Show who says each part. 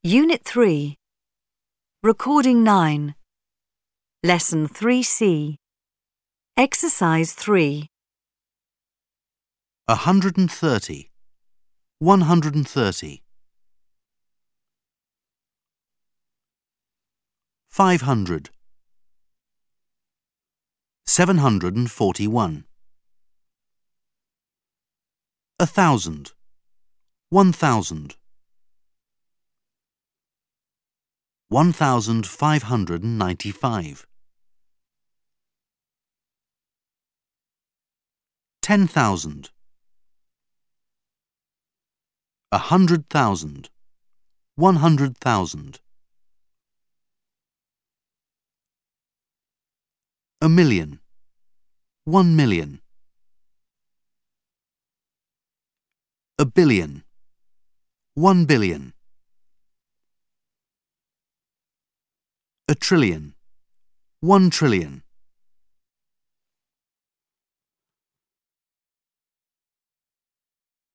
Speaker 1: Unit 3. Recording 9. Lesson 3C. Exercise 3.
Speaker 2: 130. 130. 500. 741. 1,000. 1,000. 1,595. 10,000. 100,000. 100,000. 1,000,000. 1,000,000. 1,000,000,000. 1,000,000,000. 1,000,000,000. 1,000,000,000.